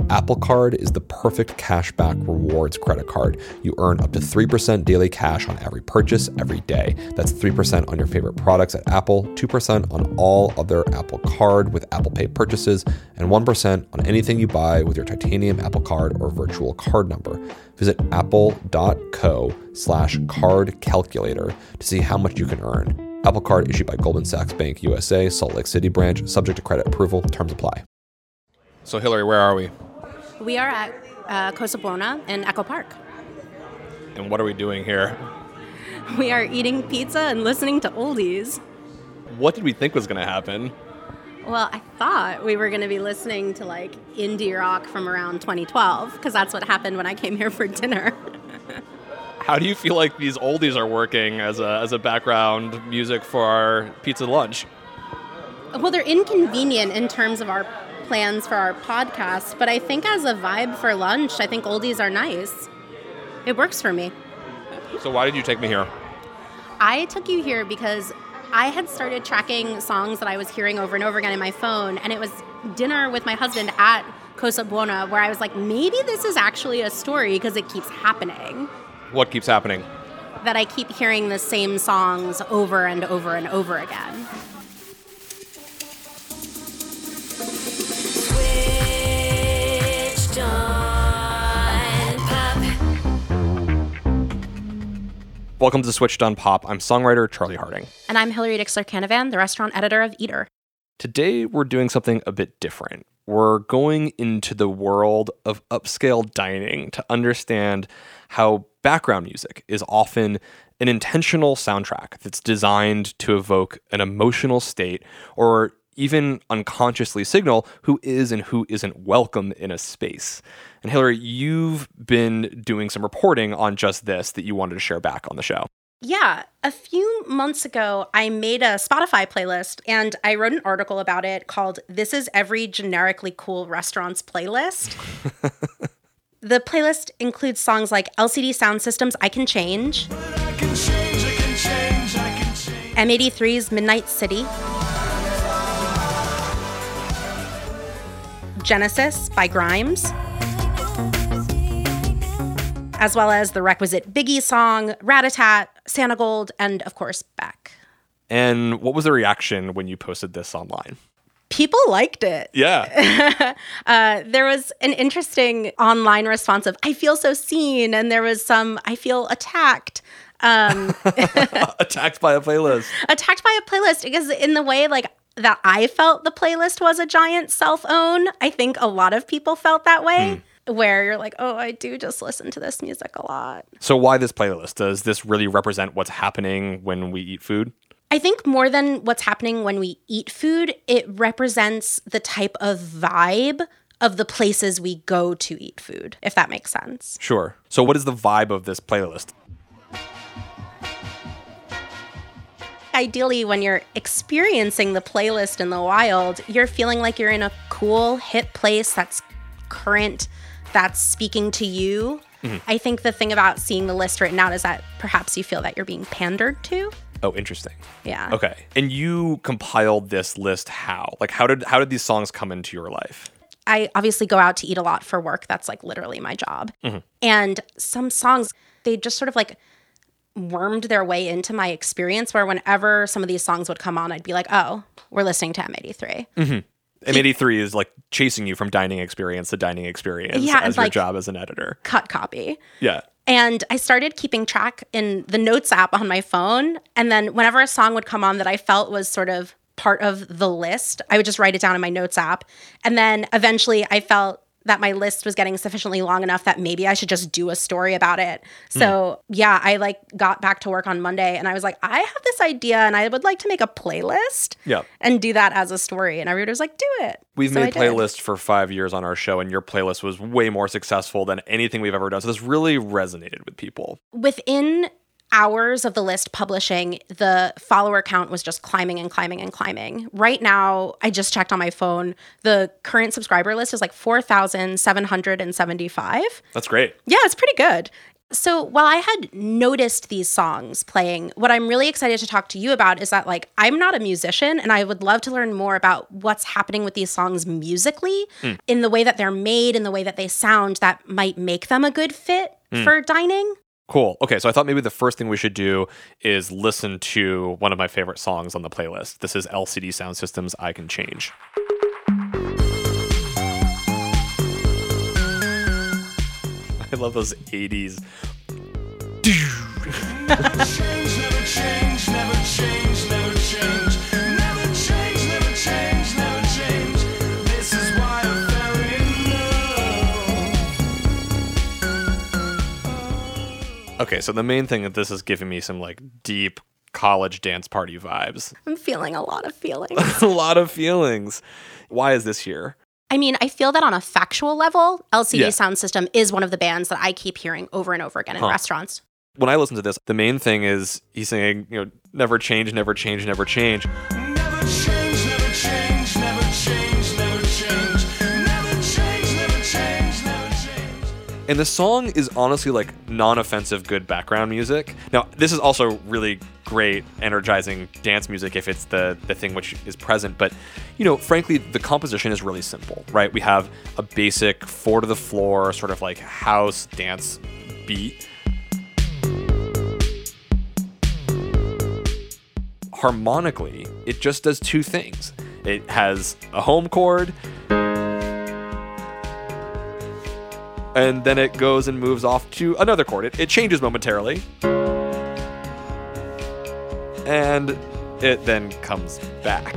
Apple Card is the perfect cashback rewards credit card. You earn up to 3% daily cash on every purchase every day. That's 3% on your favorite products at Apple, 2% on all other Apple Card with Apple Pay purchases, and 1% on anything you buy with your titanium Apple Card or virtual card number. Visit apple.co/card calculator to see how much you can earn. Apple Card issued by Goldman Sachs Bank USA, Salt Lake City branch, subject to credit approval. Terms apply. So Hillary, where are we? We are at Cosa Buona in Echo Park. And what are we doing here? We are eating pizza and listening to oldies. What did we think was going to happen? Well, I thought we were going to be listening to like indie rock from around 2012, because that's what happened when I came here for dinner. How do you feel like these oldies are working as a background music for our pizza lunch? Well, they're inconvenient in terms of our plans for our podcast, but I think as a vibe for lunch, I think oldies are nice. It works for me. So why did you take me here? I took you here because I had started tracking songs that I was hearing over and over again in my phone, and it was dinner with my husband at Cosa Buona where I was like, maybe this is actually a story because it keeps happening. What keeps happening? That I keep hearing the same songs over and over and over again. Switched on pop. Welcome to Switched on Pop. I'm songwriter Charlie Harding. And I'm Hillary Dixler-Canavan, the restaurant editor of Eater. Today, we're doing something a bit different. We're going into the world of upscale dining to understand how background music is often an intentional soundtrack that's designed to evoke an emotional state or even unconsciously signal who is and who isn't welcome in a space. And Hillary, you've been doing some reporting on just this that you wanted to share back on the show. Yeah, a few months ago, I made a Spotify playlist, and I wrote an article about it called This is Every Generically Cool Restaurant's Playlist. The playlist includes songs like LCD Sound System's I Can Change, M83's Midnight City, Genesis by Grimes, as well as the requisite Biggie song, Rat-a-tat, Santa Gold, and, of course, Beck. And what was the reaction when you posted this online? People liked it. Yeah. There was an interesting online response of, I feel so seen, and there was some, I feel attacked. Attacked by a playlist. Attacked by a playlist, because in the way, like, that I felt the playlist was a giant self-own, I think a lot of people felt that way. Where you're like, oh, I do just listen to this music a lot. So why this playlist? Does this really represent what's happening when we eat food? I think more than what's happening when we eat food, it represents the type of vibe of the places we go to eat food, if that makes sense. Sure. So what is the vibe of this playlist? Ideally, when you're experiencing the playlist in the wild, you're feeling like you're in a cool, hip place that's current, that's speaking to you. Mm-hmm. I think the thing about seeing the list written out is that perhaps you feel that you're being pandered to. Oh, interesting. Yeah. Okay. And you compiled this list how? Like, how did these songs come into your life? I obviously go out to eat a lot for work. That's like literally my job. Mm-hmm. And some songs, they just sort of like wormed their way into my experience where whenever some of these songs would come on, I'd be like, oh, we're listening to M83. Mm-hmm. M83 is like chasing you from dining experience to dining experience as your job as an editor. Cut copy. Yeah. And I started keeping track in the Notes app on my phone. And then whenever a song would come on that I felt was sort of part of the list, I would just write it down in my Notes app. And then eventually I felt that my list was getting sufficiently long enough that maybe I should just do a story about it. So yeah, I like got back to work on Monday and I was like, I have this idea and I would like to make a playlist and do that as a story. And everybody was like, do it. We've made playlists for 5 years on our show and your playlist was way more successful than anything we've ever done. So this really resonated with people. Within hours of the list publishing, the follower count was just climbing and climbing and climbing. Right now, I just checked on my phone, the current subscriber list is like 4,775. That's great. Yeah, it's pretty good. So while I had noticed these songs playing, what I'm really excited to talk to you about is that, like, I'm not a musician and I would love to learn more about what's happening with these songs musically in the way that they're made, in the way that they sound that might make them a good fit for dining. Cool. Okay, so I thought maybe the first thing we should do is listen to one of my favorite songs on the playlist. This is LCD Sound System's I Can Change. I love those 80s. Never change, never change, never change, never change. Never change, never change, never change. This is why I fell in love. Okay, so the main thing that this is giving me some like deep college dance party vibes. I'm feeling a lot of feelings. A lot of feelings. Why is this here? I mean, I feel that on a factual level, LCD Yeah. Sound System is one of the bands that I keep hearing over and over again in restaurants. When I listen to this, the main thing is he's saying, never change, never change, never change. Never change, never change, never change, never change. Never change, never change, never change. And the song is honestly like non-offensive, good background music. Now, this is also really great, energizing dance music if it's the thing which is present. But, frankly, the composition is really simple, right? We have a basic 4 to the floor, sort of like house dance beat. Harmonically, it just does two things. It has a home chord, and then it goes and moves off to another chord. It changes momentarily, and it then comes back.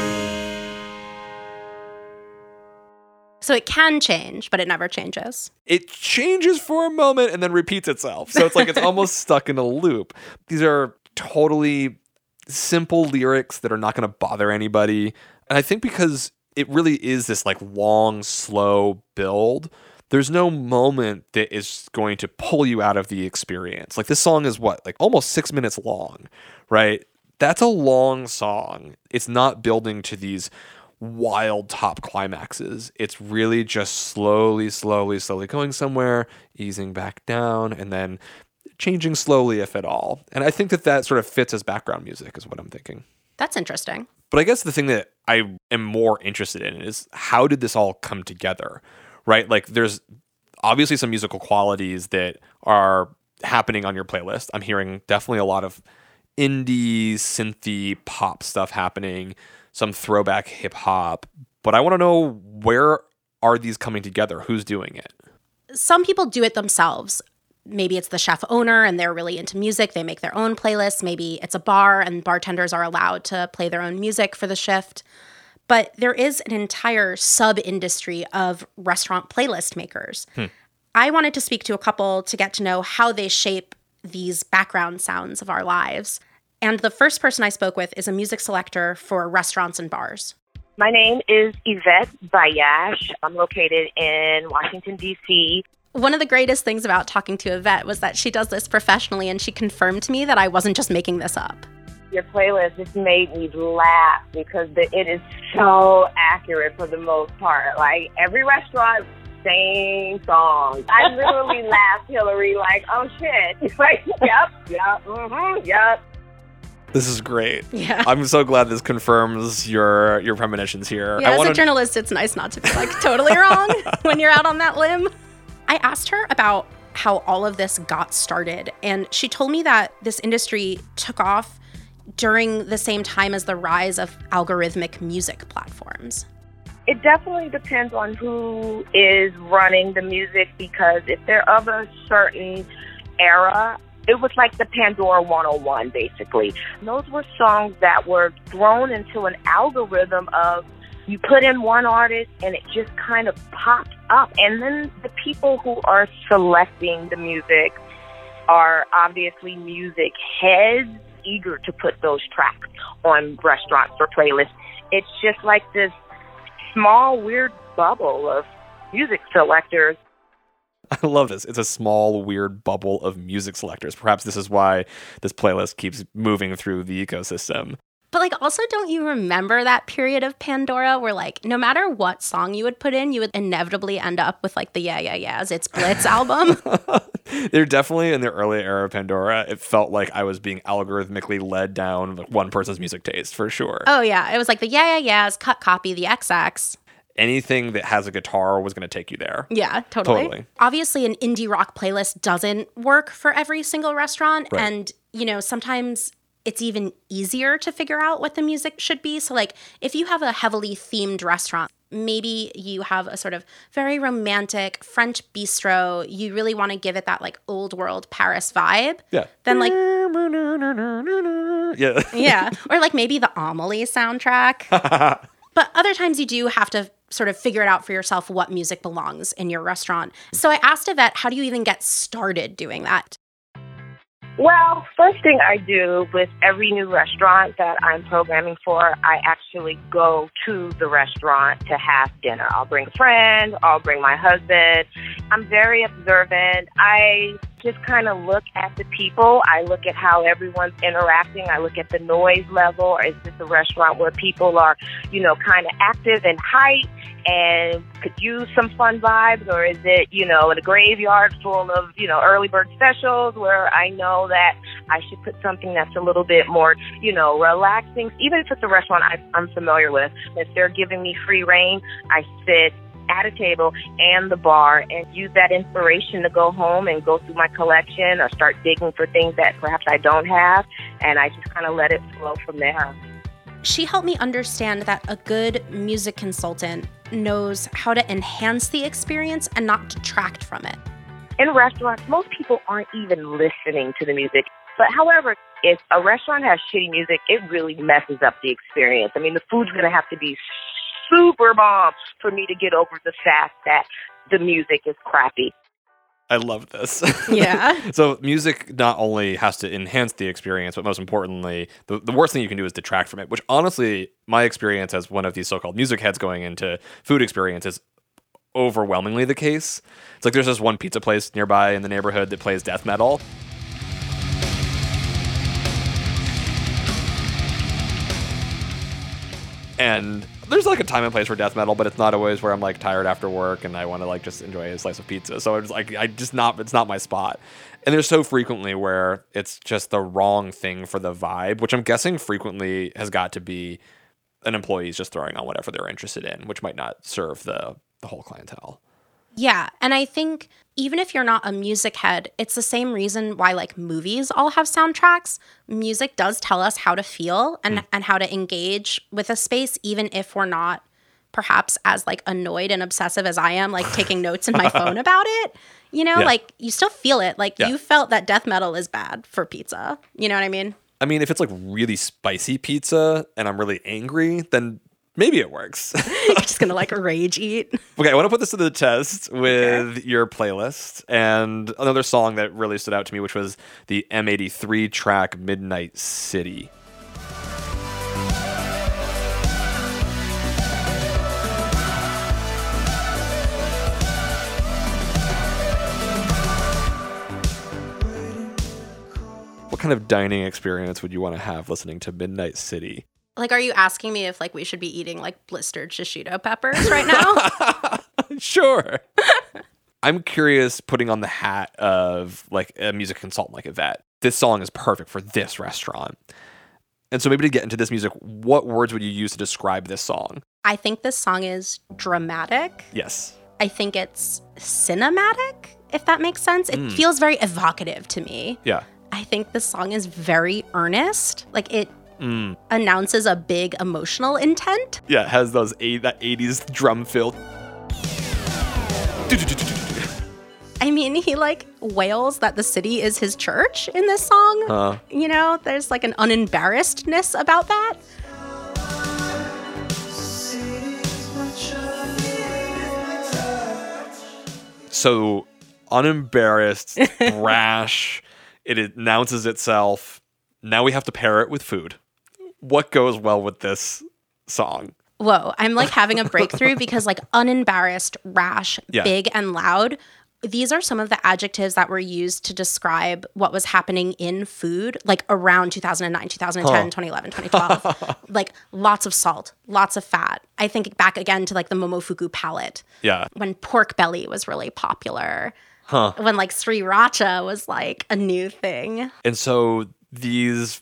So it can change, but it never changes. It changes for a moment and then repeats itself. So it's like it's almost stuck in a loop. These are totally simple lyrics that are not going to bother anybody. And I think because it really is this like long, slow build, there's no moment that is going to pull you out of the experience. Like this song is like almost 6 minutes long, right? That's a long song. It's not building to these wild top climaxes. It's really just slowly going somewhere, easing back down, and then changing slowly, if at all. And I think that sort of fits as background music is what I'm thinking. That's interesting. But I guess the thing that I am more interested in is how did this all come together, right? Like there's obviously some musical qualities that are happening on your playlist. I'm hearing definitely a lot of indie, synthy, pop stuff happening, some throwback hip hop. But I want to know, where are these coming together? Who's doing it? Some people do it themselves. Maybe it's the chef owner and they're really into music. They make their own playlists. Maybe it's a bar and bartenders are allowed to play their own music for the shift. But there is an entire sub-industry of restaurant playlist makers. I wanted to speak to a couple to get to know how they shape these background sounds of our lives. And the first person I spoke with is a music selector for restaurants and bars. My name is Yvette Bayash. I'm located in Washington, D.C. One of the greatest things about talking to Yvette was that she does this professionally, and she confirmed to me that I wasn't just making this up. Your playlist just made me laugh because it is so accurate for the most part. Like, every restaurant, same song. I literally laughed, Hillary, like, oh, shit. Like, yep. This is great. Yeah. I'm so glad this confirms your premonitions here. Yeah, as a journalist, it's nice not to be like totally wrong when you're out on that limb. I asked her about how all of this got started, and she told me that this industry took off during the same time as the rise of algorithmic music platforms. It definitely depends on who is running the music, because if they're of a certain era, it was like the Pandora 101, basically. Those were songs that were thrown into an algorithm of you put in one artist and it just kind of popped up. And then the people who are selecting the music are obviously music heads, eager to put those tracks on restaurants or playlists. It's just like this small, weird bubble of music selectors. I love this. It's a small, weird bubble of music selectors. Perhaps this is why this playlist keeps moving through the ecosystem. But like, also, don't you remember that period of Pandora where like no matter what song you would put in, you would inevitably end up with like the Yeah Yeah Yeahs, It's Blitz album? They're definitely in the early era of Pandora. It felt like I was being algorithmically led down like, one person's music taste for sure. Oh, yeah. It was like the yeahs, cut copy, the XX. Anything that has a guitar was going to take you there. Yeah, totally. Totally. Obviously, an indie rock playlist doesn't work for every single restaurant. Right. And, you know, sometimes it's even easier to figure out what the music should be. So, like, if you have a heavily themed restaurant, maybe you have a sort of very romantic French bistro, you really want to give it that, like, old world Paris vibe. Yeah. Then, like, Yeah. yeah. Or, like, maybe the Amelie soundtrack. But other times you do have to sort of figure it out for yourself what music belongs in your restaurant. So I asked Yvette, how do you even get started doing that? Well, first thing I do with every new restaurant that I'm programming for, I actually go to the restaurant to have dinner. I'll bring a friend, I'll bring my husband. I'm very observant. I just kind of look at the people. I look at how everyone's interacting. I look at the noise level. Is this a restaurant where people are, you know, kind of active and hype and could use some fun vibes? Or is it, you know, in a graveyard full of, you know, early bird specials where I know that I should put something that's a little bit more, you know, relaxing? Even if it's a restaurant I'm familiar with, if they're giving me free reign, I sit at a table and the bar and use that inspiration to go home and go through my collection or start digging for things that perhaps I don't have, and I just kind of let it flow from there. She helped me understand that a good music consultant knows how to enhance the experience and not detract from it. In restaurants, most people aren't even listening to the music. But however, if a restaurant has shitty music, it really messes up the experience. I mean, the food's going to have to be super bomb for me to get over the fact that the music is crappy. I love this. Yeah. So music not only has to enhance the experience, but most importantly, the worst thing you can do is detract from it, which honestly, my experience as one of these so-called music heads going into food experiences, overwhelmingly the case. It's like there's this one pizza place nearby in the neighborhood that plays death metal. And there's like a time and place for death metal, but it's not always where I'm like tired after work and I want to like just enjoy a slice of pizza. So it's like it's not my spot. And there's so frequently where it's just the wrong thing for the vibe, which I'm guessing frequently has got to be an employee's just throwing on whatever they're interested in, which might not serve the whole clientele. Yeah. And I think even if you're not a music head, it's the same reason why like movies all have soundtracks. Music does tell us how to feel and how to engage with a space, even if we're not perhaps as like annoyed and obsessive as I am, like taking notes in my phone about it. You know, Yeah. like you still feel it. Like Yeah. you felt that death metal is bad for pizza. You know what I mean? I mean, if it's like really spicy pizza and I'm really angry, then maybe it works. You're just going to like rage eat. Okay, I want to put this to the test with your playlist and another song that really stood out to me, which was the M83 track Midnight City. What kind of dining experience would you want to have listening to Midnight City? Like, are you asking me if like we should be eating like blistered shishito peppers right now? Sure. I'm curious, putting on the hat of like a music consultant like Yvette. This song is perfect for this restaurant. And so maybe to get into this music, what words would you use to describe this song? I think this song is dramatic. Yes. I think it's cinematic, if that makes sense. It feels very evocative to me. Yeah. I think the song is very earnest. Like it announces a big emotional intent. Yeah, it has that 80s drum fill. I mean, he like wails that the city is his church in this song. You know, there's like an unembarrassedness about that. So unembarrassed, brash, it announces itself. Now we have to pair it with food. What goes well with this song? Whoa, I'm like having a breakthrough because like unembarrassed, rash, Yeah. big, and loud. These are some of the adjectives that were used to describe what was happening in food, like around 2009, 2010, 2011, 2012. Like lots of salt, lots of fat. I think back again to like the Momofuku palette Yeah. when pork belly was really popular. when like sriracha was like a new thing. And so these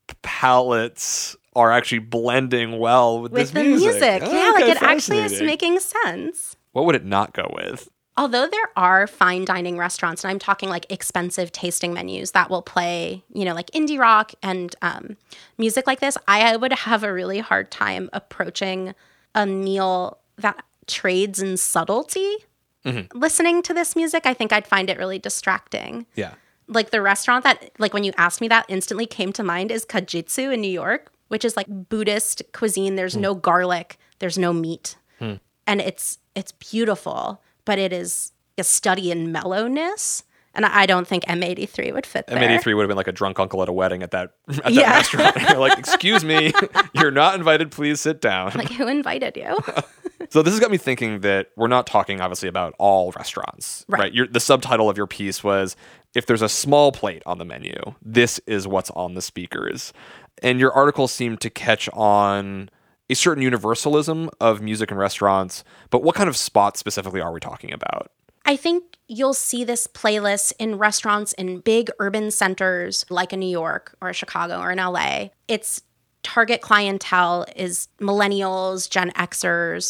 palettes are actually blending well with this the music. Oh, Yeah, like okay, it actually is fascinating. making sense. What would it not go with? Although there are fine dining restaurants, and I'm talking like expensive tasting menus that will play, you know, like indie rock and music like this, I would have a really hard time approaching a meal that trades in subtlety. Listening to this music, I think I'd find it really distracting. Yeah. Like the restaurant that, like when you asked me that, instantly came to mind is Kajitsu in New York, which is like Buddhist cuisine. There's no garlic, there's no meat, and it's beautiful, but it is a study in mellowness. And I don't think M83 would fit there. M83 would have been like a drunk uncle at a wedding at that restaurant. You're like, excuse me, you're not invited. Please sit down. Like, who invited you? So this has got me thinking that we're not talking obviously about all restaurants, right? The subtitle of your piece was, if there's a small plate on the menu, this is what's on the speakers. And your article seemed to catch on a certain universalism of music in restaurants, but what kind of spots specifically are we talking about? I think you'll see this playlist in restaurants in big urban centers like in New York or Chicago or in LA. Its target clientele is millennials, Gen Xers,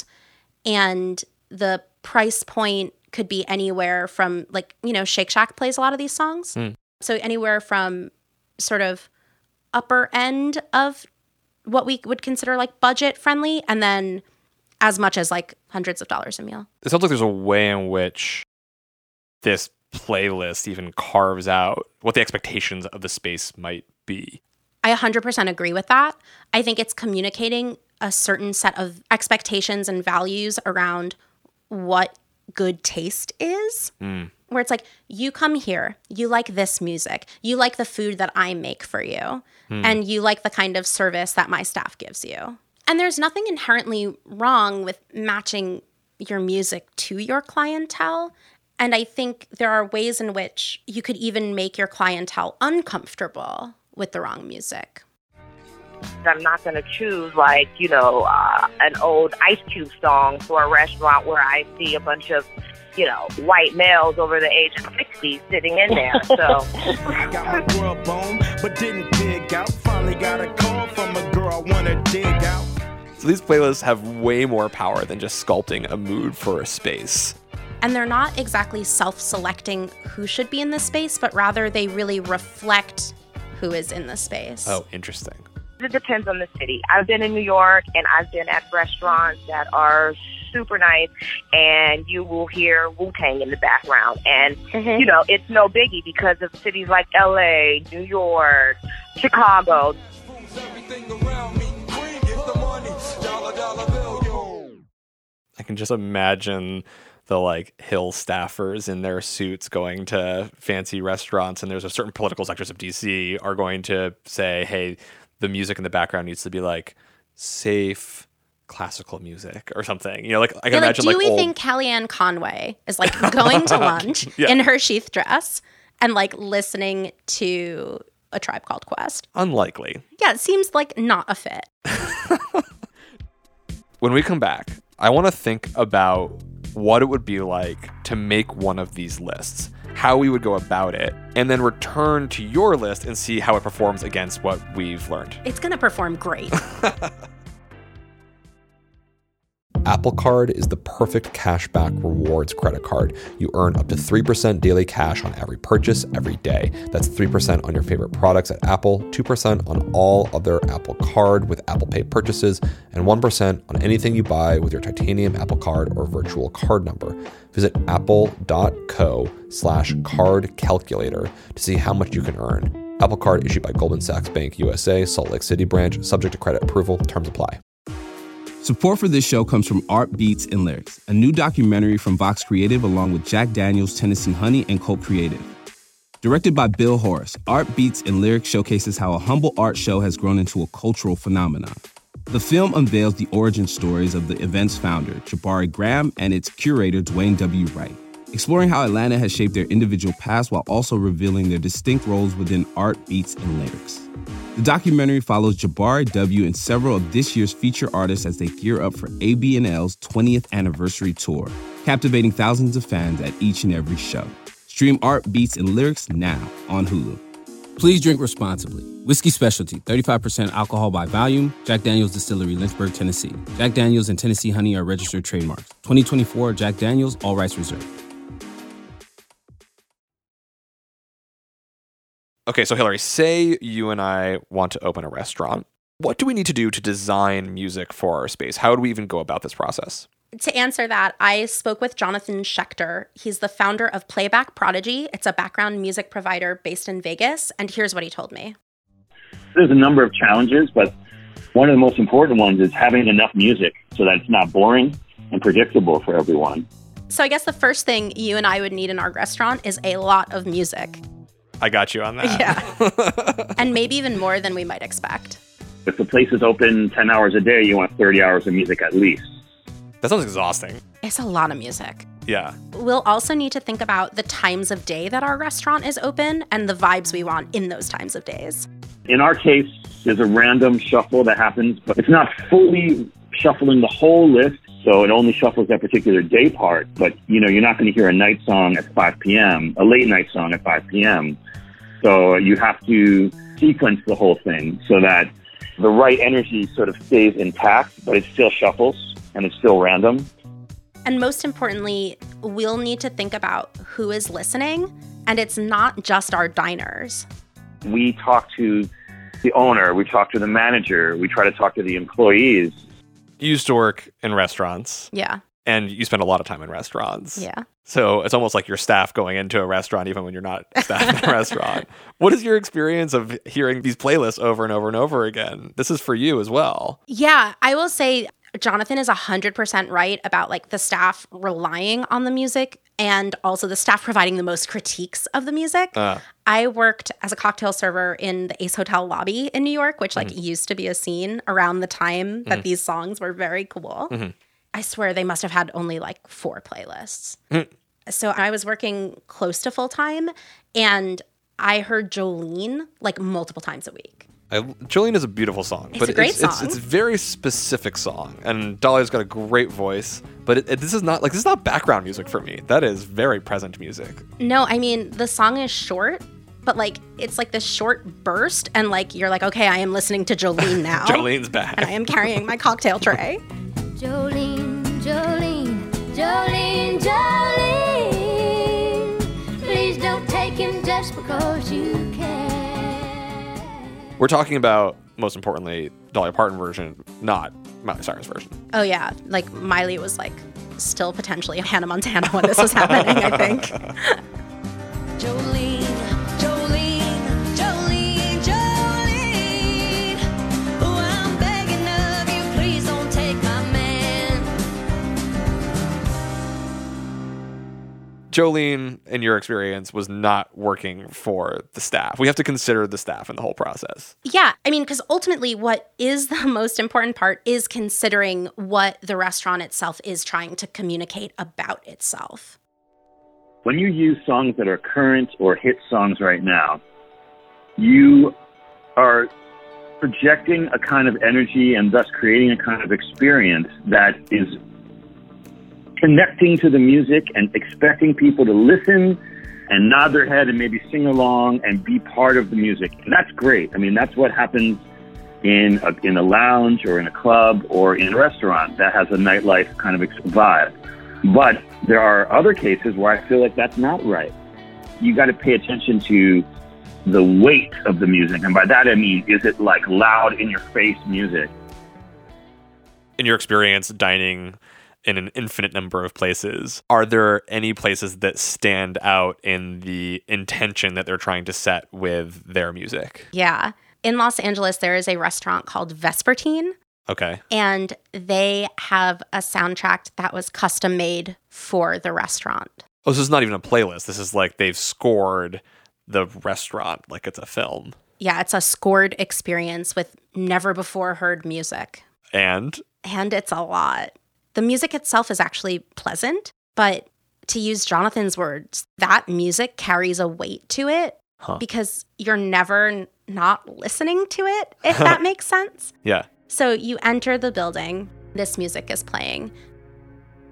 and the price point could be anywhere from, like, you know, Shake Shack plays a lot of these songs. So anywhere from sort of upper end of what we would consider like budget friendly, and then as much as like hundreds of dollars a meal. It sounds like there's a way in which this playlist even carves out what the expectations of the space might be. I 100% agree with that. I think it's communicating a certain set of expectations and values around what good taste is. Where it's like, you come here, you like this music, you like the food that I make for you, and you like the kind of service that my staff gives you. And there's nothing inherently wrong with matching your music to your clientele. And I think there are ways in which you could even make your clientele uncomfortable with the wrong music. I'm not going to choose, like, you know, an old Ice Cube song for a restaurant where I see a bunch of, you know, white males over the age of 60 sitting in there. So I got my grub on, but didn't dig out. Finally got a call from a girl I want to dig out. So these playlists have way more power than just sculpting a mood for a space. And they're not exactly self-selecting who should be in the space, but rather they really reflect who is in the space. Oh, interesting. it depends on the city. I've been in New York, and I've been at restaurants that are super nice, and you will hear Wu-Tang in the background. And, you know, it's no biggie because of cities like L.A., New York, Chicago. I can just imagine the like Hill staffers in their suits going to fancy restaurants, and there's a certain political sectors of DC are going to say, hey, the music in the background needs to be like safe classical music or something. You know, like I can imagine do like we old... think Kellyanne Conway is like going to lunch in her sheath dress and like listening to A Tribe Called Quest? Unlikely. Yeah, it seems like not a fit. When we come back, I want to think about what it would be like to make one of these lists, how we would go about it, and then return to your list and see how it performs against what we've learned. It's going to perform great. Apple Card is the perfect cashback rewards credit card. You earn up to 3% daily cash on every purchase every day. That's 3% on your favorite products at Apple, 2% on all other Apple Card with Apple Pay purchases, and 1% on anything you buy with your titanium Apple Card or virtual card number. Visit apple.co/card calculator to see how much you can earn. Apple Card issued by Goldman Sachs Bank USA, Salt Lake City branch, subject to credit approval. Terms apply. Support for this show comes from Art Beats and Lyrics, a new documentary from Vox Creative along with Jack Daniels, Tennessee Honey, and Colt Creative. Directed by Bill Horace, Art Beats and Lyrics showcases how a humble art show has grown into a cultural phenomenon. The film unveils the origin stories of the event's founder, Jabari Graham, and its curator, Dwayne W. Wright, exploring how Atlanta has shaped their individual paths while also revealing their distinct roles within art, beats, and lyrics. The documentary follows Jabari W. and several of this year's feature artists as they gear up for ABNL's 20th anniversary tour, captivating thousands of fans at each and every show. Stream Art, Beats, and Lyrics now on Hulu. Please drink responsibly. Whiskey Specialty, 35% alcohol by volume. Jack Daniel's Distillery, Lynchburg, Tennessee. Jack Daniel's and Tennessee Honey are registered trademarks. 2024 Jack Daniel's, all rights reserved. Okay, so Hillary, say you and I want to open a restaurant. What do we need to do to design music for our space? How do we even go about this process? To answer that, I spoke with Jonathan Schechter. He's the founder of Playback Prodigy. It's a background music provider based in Vegas. And here's what he told me. There's a number of challenges, but one of the most important ones is having enough music so that it's not boring and predictable for everyone. So I guess the first thing you and I would need in our restaurant is a lot of music. I got you on that. Yeah. And maybe even more than we might expect. If the place is open 10 hours a day, you want 30 hours of music at least. That sounds exhausting. It's a lot of music. Yeah. We'll also need to think about the times of day that our restaurant is open and the vibes we want in those times of days. In our case, there's a random shuffle that happens, but it's not fully shuffling the whole list, so it only shuffles that particular day part. But, you're not going to hear a night song at 5 p.m., a late night song at 5 p.m. So you have to sequence the whole thing so that the right energy sort of stays intact, but it still shuffles and it's still random. And most importantly, we'll need to think about who is listening, and it's not just our diners. We talk to the owner, we talk to the manager, we try to talk to the employees. You used to work in restaurants. Yeah. And you spend a lot of time in restaurants. Yeah. So it's almost like your staff going into a restaurant even when you're not staff in a restaurant. What is your experience of hearing these playlists over and over and over again? This is for you as well. Yeah, I will say Jonathan is 100% right about like the staff relying on the music and also the staff providing the most critiques of the music. I worked as a cocktail server in the Ace Hotel lobby in New York, which used to be a scene around the time that these songs were very cool. I swear they must have had only like 4 playlists. So I was working close to full time and I heard Jolene like multiple times a week. Jolene is a beautiful song. It's a great song. It's a very specific song. And Dahlia's got a great voice. But this is not background music for me. That is very present music. No, I mean, the song is short, but like it's like this short burst and like you're like, okay, I am listening to Jolene now. Jolene's back. And I am carrying my cocktail tray. Jolene, Jolene, Jolene, Jolene. Please don't take him just because you can. We're talking about, most importantly, Dolly Parton version, not Miley Cyrus version. Oh yeah, like Miley was like still potentially Hannah Montana when this was happening, I think. Jolene, Jolene, Jolene, Jolene. Oh, I'm begging of you, please don't take my man. Jolene, in your experience, was not working for the staff. We have to consider the staff in the whole process. Yeah, I mean, because ultimately what is the most important part is considering what the restaurant itself is trying to communicate about itself. When you use songs that are current or hit songs right now, you are projecting a kind of energy and thus creating a kind of experience that is connecting to the music and expecting people to listen and nod their head and maybe sing along and be part of the music. And that's great. I mean, that's what happens in a lounge or in a club or in a restaurant that has a nightlife kind of vibe. But there are other cases where I feel like that's not right. You got to pay attention to the weight of the music. And by that, I mean, is it like loud in your face music? In your experience dining in an infinite number of places, are there any places that stand out in the intention that they're trying to set with their music? Yeah. In Los Angeles, there is a restaurant called Vespertine. Okay. And they have a soundtrack that was custom made for the restaurant. Oh, so this is not even a playlist. This is like they've scored the restaurant like it's a film. Yeah, it's a scored experience with never before heard music. And it's a lot. The music itself is actually pleasant, but to use Jonathan's words, that music carries a weight to it because you're never not listening to it, if that makes sense. Yeah. So you enter the building, this music is playing.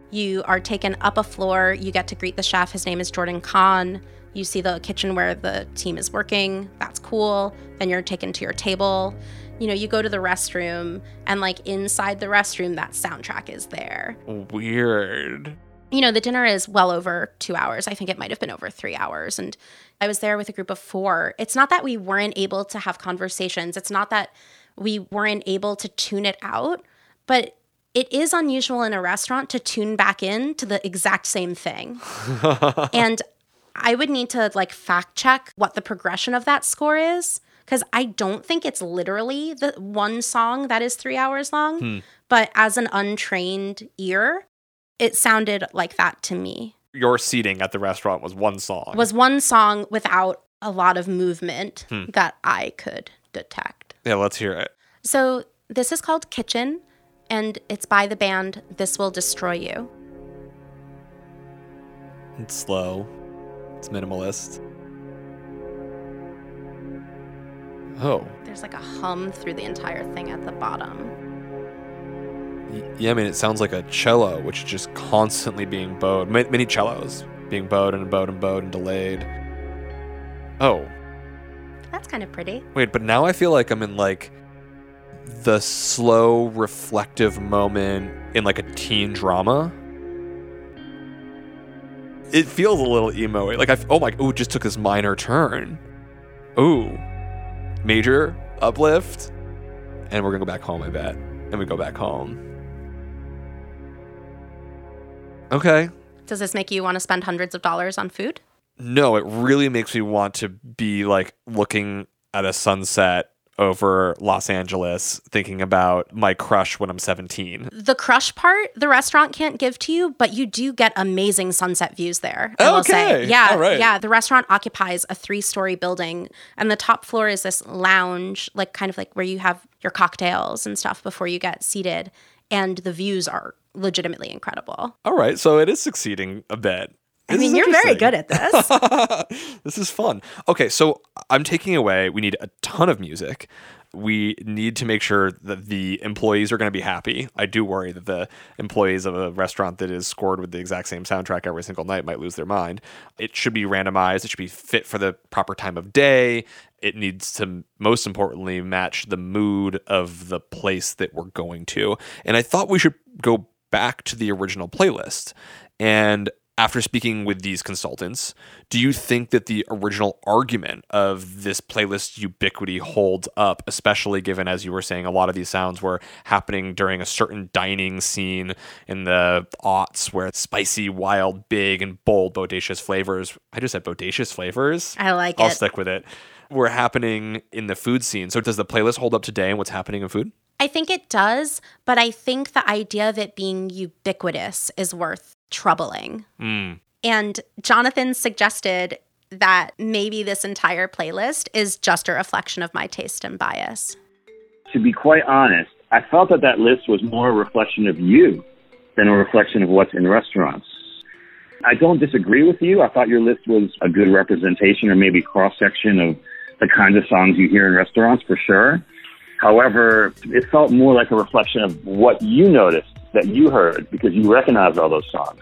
You are taken up a floor. You get to greet the chef. His name is Jordan Kahn. You see the kitchen where the team is working. That's cool. Then you're taken to your table. You know, you go to the restroom, and like inside the restroom, that soundtrack is there. Weird. You know, the dinner is well over 2 hours. I think it might have been over 3 hours. And I was there with a group of 4. It's not that we weren't able to have conversations. It's not that we weren't able to tune it out, but it is unusual in a restaurant to tune back in to the exact same thing. And I would need to like fact check what the progression of that score is, because I don't think it's literally the one song that is 3 hours long. But as an untrained ear, it sounded like that to me. Your seating at the restaurant was one song. Was one song without a lot of movement that I could detect. Yeah, let's hear it. So this is called Kitchen, and it's by the band This Will Destroy You. It's slow. It's minimalist. Oh. There's like a hum through the entire thing at the bottom. Yeah, I mean, it sounds like a cello, which is just constantly being bowed. Many cellos being bowed and bowed and bowed and delayed. Oh. That's kind of pretty. Wait, but now I feel like I'm in like the slow, reflective moment in like a teen drama. It feels a little emo. Like it just took this minor turn. Ooh. Major uplift. And we're gonna go back home, I bet. And we go back home. Okay. Does this make you want to spend hundreds of dollars on food? No, it really makes me want to be like looking at a sunset over Los Angeles, thinking about my crush when I'm 17. The crush part, the restaurant can't give to you, but you do get amazing sunset views there. I will say. Okay. Yeah, All right. yeah. The restaurant occupies a 3-story building, and the top floor is this lounge, like kind of like where you have your cocktails and stuff before you get seated, and the views are legitimately incredible. All right, so it is succeeding a bit. I mean, you're very good at this. This is fun. Okay, so I'm taking away, we need a ton of music. We need to make sure that the employees are going to be happy. I do worry that the employees of a restaurant that is scored with the exact same soundtrack every single night might lose their mind. It should be randomized. It should be fit for the proper time of day. It needs to, most importantly, match the mood of the place that we're going to. And I thought we should go back to the original playlist. And after speaking with these consultants, do you think that the original argument of this playlist ubiquity holds up, especially given, as you were saying, a lot of these sounds were happening during a certain dining scene in the aughts where spicy, wild, big, and bold, bodacious flavors, I just said bodacious flavors. I like I'll it. stick with it, were happening in the food scene. So does the playlist hold up today and what's happening in food? I think it does, but I think the idea of it being ubiquitous is worth troubling. And Jonathan suggested that maybe this entire playlist is just a reflection of my taste and bias. To be quite honest, I felt that list was more a reflection of you than a reflection of what's in restaurants. I don't disagree with you. I thought your list was a good representation or maybe cross-section of the kinds of songs you hear in restaurants for sure. However, it felt more like a reflection of what you noticed that you heard because you recognized all those songs.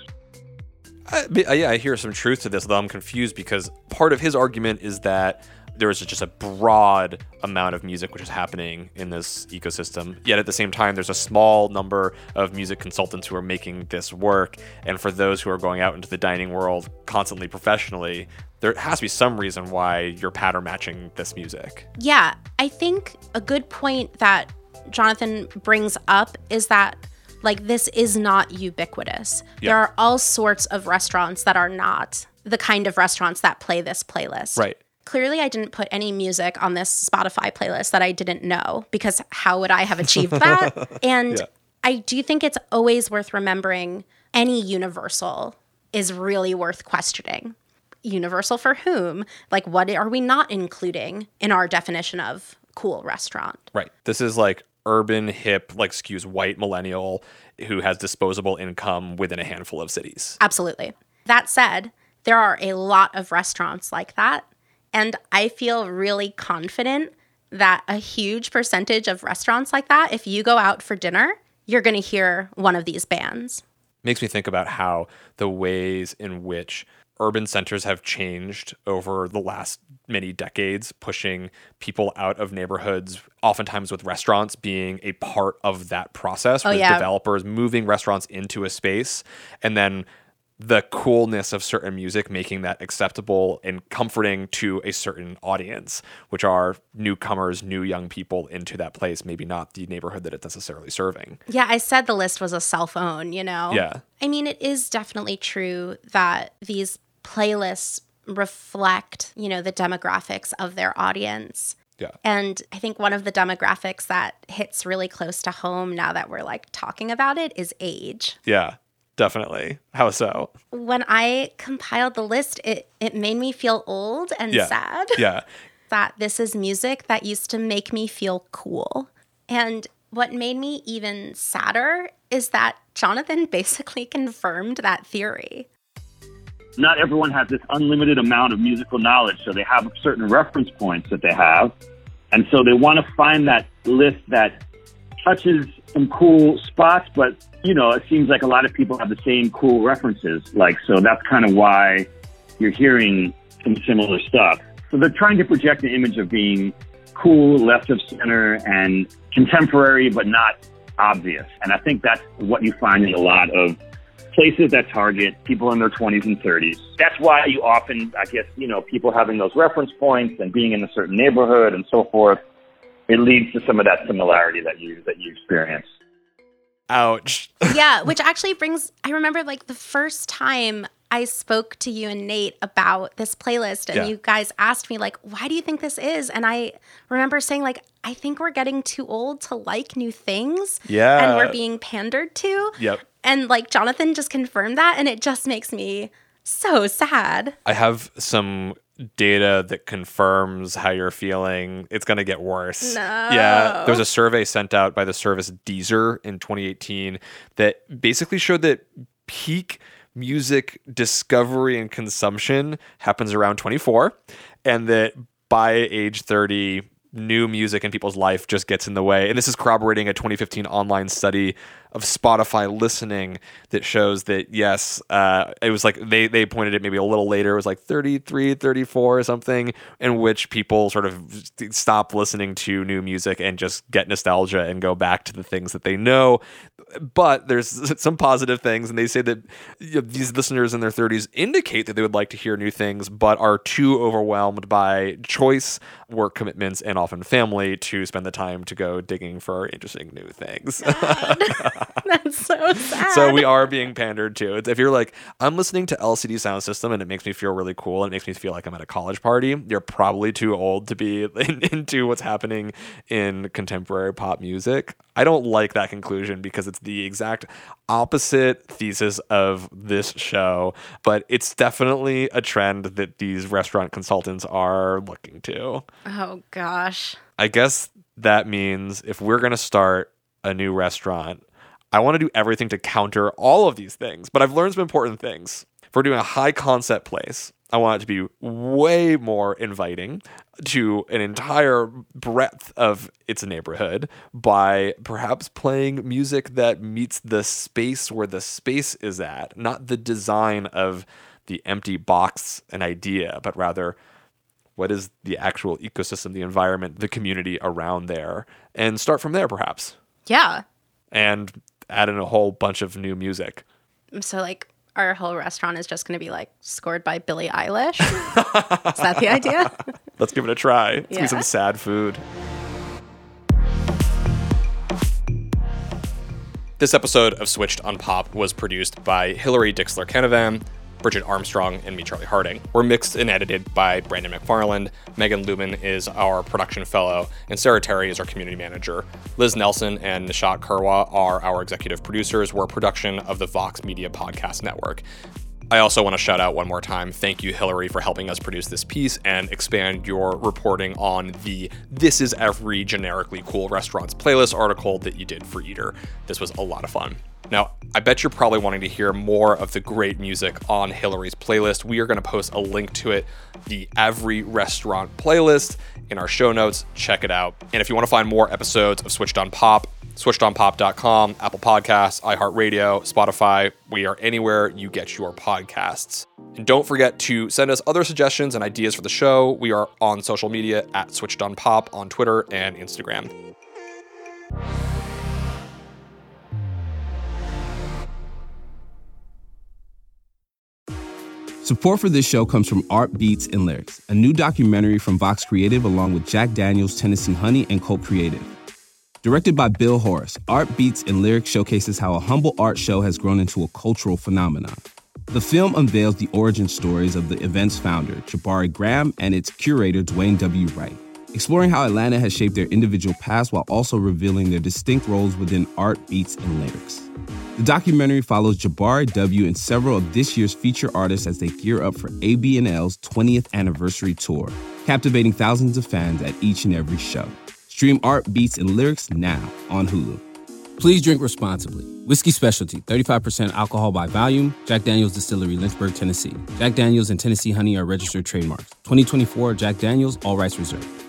I hear some truth to this, though I'm confused because part of his argument is that there is just a broad amount of music which is happening in this ecosystem. Yet at the same time, there's a small number of music consultants who are making this work. And for those who are going out into the dining world constantly professionally, there has to be some reason why you're pattern matching this music. Yeah, I think a good point that Jonathan brings up is that like this is not ubiquitous. Yeah. There are all sorts of restaurants that are not the kind of restaurants that play this playlist. Right. Clearly, I didn't put any music on this Spotify playlist that I didn't know because how would I have achieved that? And Yeah. I do think it's always worth remembering any universal is really worth questioning. Universal for whom? Like, what are we not including in our definition of cool restaurant? Right. This is like urban, hip, like skews white millennial who has disposable income within a handful of cities. Absolutely. That said, there are a lot of restaurants like that. And I feel really confident that a huge percentage of restaurants like that, if you go out for dinner, you're going to hear one of these bands. Makes me think about how the ways in which urban centers have changed over the last many decades, pushing people out of neighborhoods, oftentimes with restaurants being a part of that process, with developers moving restaurants into a space, and then the coolness of certain music making that acceptable and comforting to a certain audience, which are newcomers, new young people into that place, maybe not the neighborhood that it's necessarily serving. Yeah, I said the list was a cell phone, you know? Yeah. I mean, it is definitely true that these playlists reflect, you know, the demographics of their audience. Yeah. And I think one of the demographics that hits really close to home now that we're like talking about it is age. Yeah, definitely. How so? When I compiled the list, it made me feel old and sad. Yeah. That this is music that used to make me feel cool. And what made me even sadder is that Jonathan basically confirmed that theory. Not everyone has this unlimited amount of musical knowledge, so they have certain reference points that they have. And so they want to find that list that touches some cool spots, but, you know, it seems like a lot of people have the same cool references. Like, so that's kind of why you're hearing some similar stuff. So they're trying to project an image of being cool, left of center, and contemporary, but not obvious. And I think that's what you find in a lot of places that target people in their 20s and 30s. That's why you often, I guess, you know, people having those reference points and being in a certain neighborhood and so forth, it leads to some of that similarity that you experience. Ouch. Yeah, which actually brings, I remember like the first time I spoke to you and Nate about this playlist and you guys asked me like, why do you think this is? And I remember saying like, I think we're getting too old to like new things. Yeah. And we're being pandered to. Yep. And like Jonathan just confirmed that, and it just makes me so sad. I have some data that confirms how you're feeling. It's going to get worse. No. Yeah. There was a survey sent out by the service Deezer in 2018 that basically showed that peak music discovery and consumption happens around 24, and that by age 30, new music in people's life just gets in the way. And this is corroborating a 2015 online study of Spotify listening that shows that, yes, it was like they pointed it maybe a little later. It was like 33, 34 or something, in which people sort of stop listening to new music and just get nostalgia and go back to the things that they know. But there's some positive things, and they say that these listeners in their 30s indicate that they would like to hear new things, but are too overwhelmed by choice, work commitments, and often family to spend the time to go digging for interesting new things. That's so sad. So we are being pandered to. If you're like, I'm listening to LCD Sound System and it makes me feel really cool and it makes me feel like I'm at a college party, you're probably too old to be into what's happening in contemporary pop music. I don't like that conclusion because it's the exact opposite thesis of this show, but it's definitely a trend that these restaurant consultants are looking to. Oh, gosh. I guess that means if we're going to start a new restaurant, I want to do everything to counter all of these things. But I've learned some important things. If we're doing a high concept place, I want it to be way more inviting to an entire breadth of its neighborhood by perhaps playing music that meets the space where the space is at, not the design of the empty box and idea, but rather what is the actual ecosystem, the environment, the community around there, and start from there perhaps. Yeah. And add in a whole bunch of new music. So like our whole restaurant is just going to be like scored by Billie Eilish. Is that the idea? Let's give it a try. It's going to be some Yeah. sad food. This episode of Switched on Pop was produced by Hillary Dixler Canavan, Bridget Armstrong, and me, Charlie Harding. We're mixed and edited by Brandon McFarland. Megan Lubin is our production fellow, and Sarah Terry is our community manager. Liz Nelson and Nishat Kurwa are our executive producers. We're a production of the Vox Media Podcast Network. I also want to shout out one more time, thank you, Hillary, for helping us produce this piece and expand your reporting on the This Is Every Generically Cool Restaurants playlist article that you did for Eater. This was a lot of fun. Now, I bet you're probably wanting to hear more of the great music on Hillary's playlist. We are going to post a link to it, the Every Restaurant playlist, in our show notes. Check it out. And if you want to find more episodes of Switched on Pop, switchedonpop.com, Apple Podcasts, iHeartRadio, Spotify. We are anywhere you get your podcasts. And don't forget to send us other suggestions and ideas for the show. We are on social media at switchedonpop on Twitter and Instagram. Support for this show comes from Art Beats and Lyrics, a new documentary from Vox Creative along with Jack Daniels, Tennessee Honey, and Colt Creative. Directed by Bill Horace, Art Beats and Lyrics showcases how a humble art show has grown into a cultural phenomenon. The film unveils the origin stories of the event's founder, Jabari Graham, and its curator, Dwayne W. Wright, exploring how Atlanta has shaped their individual paths while also revealing their distinct roles within Art Beats and Lyrics. The documentary follows Jabari W. and several of this year's feature artists as they gear up for AB&L's 20th anniversary tour, captivating thousands of fans at each and every show. Stream Art Beats and Lyrics now on Hulu. Please drink responsibly. Whiskey Specialty, 35% alcohol by volume. Jack Daniel's Distillery, Lynchburg, Tennessee. Jack Daniel's and Tennessee Honey are registered trademarks. 2024 Jack Daniel's, all rights reserved.